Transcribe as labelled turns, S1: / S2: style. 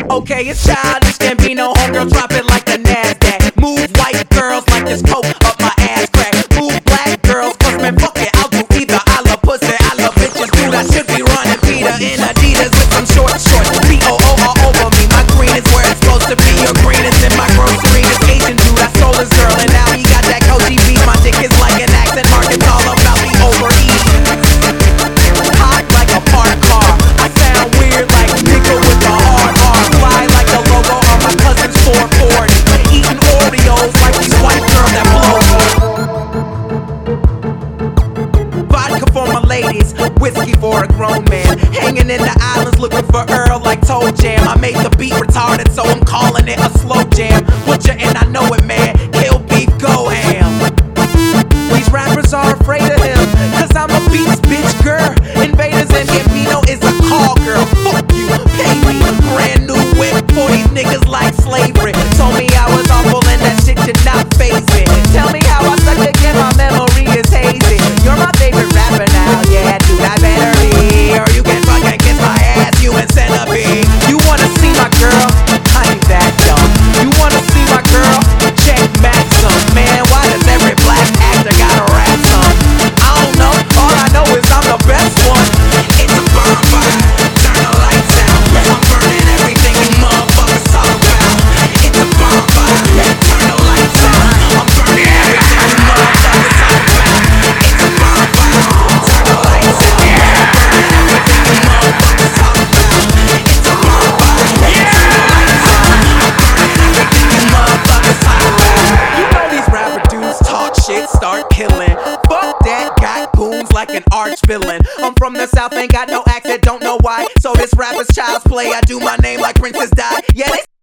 S1: Okay, it's childish, Gambino, homegirl, drop it like the NASDAQ. Move white girls like this coke up my ass crack. Move black girls, cause man, fuck it, I'll do either. I love pussy, I love bitches, dude, I should be running Peter in Adidas with some short shorts. P-O-O all over me, my green is where it's supposed to be. Your green is in my grocery, this Asian dude, I stole his girl, and now he got that Koji beef. My dick is like an accent mark, it's all about the overeating. Hot like a parked car, I sound weird like nigga with the hard R. Fly like the logo on my cousin's 440. Eating Oreos like these white girls that blow. Vodka for my ladies, whiskey for a grown man. Hanging in the islands looking for Earl like Toe Jam. I made the beat retarded, so I'm calling it a slow jam. Butcher and I know it, man. Kill beef, go ham. These rappers are afraid of him, cause I'm a beast bitch girl. Invaders and Gambino is a call girl. Fuck you, pay me. Brand new whip for these niggas like slavery. Told me I was awful and that shit did not faze me. Tell me how I suck again, my memory is hazy. You're my favorite rapper now, yeah, dude, I better be. Or you can fucking kiss my ass, you and centipede. You wanna see my girl? I ain't that dumb. You wanna see my girl? Check Maxim. Man, why does every black actor gotta rap some? I don't know, all I know is I'm the best one. It's a bonfire, turn the lights out. I'm burning everything you motherfuckers talk about. It's a bonfire, turn the lights out. I'm burning everything you motherfuckers talk about. It's a bonfire, turn the lights out. I'm burning everything you motherfuckers talk about. It's a bonfire, turn the lights out. I'm burning everything you motherfuckers talk about. You know these rapper dudes talk shit, start killing. Fuck that, got goons like an arch villain. I'm from the south, ain't got no accent, don't know why. So this rapper's child's play, I do my name like Princess Di. Yeah, they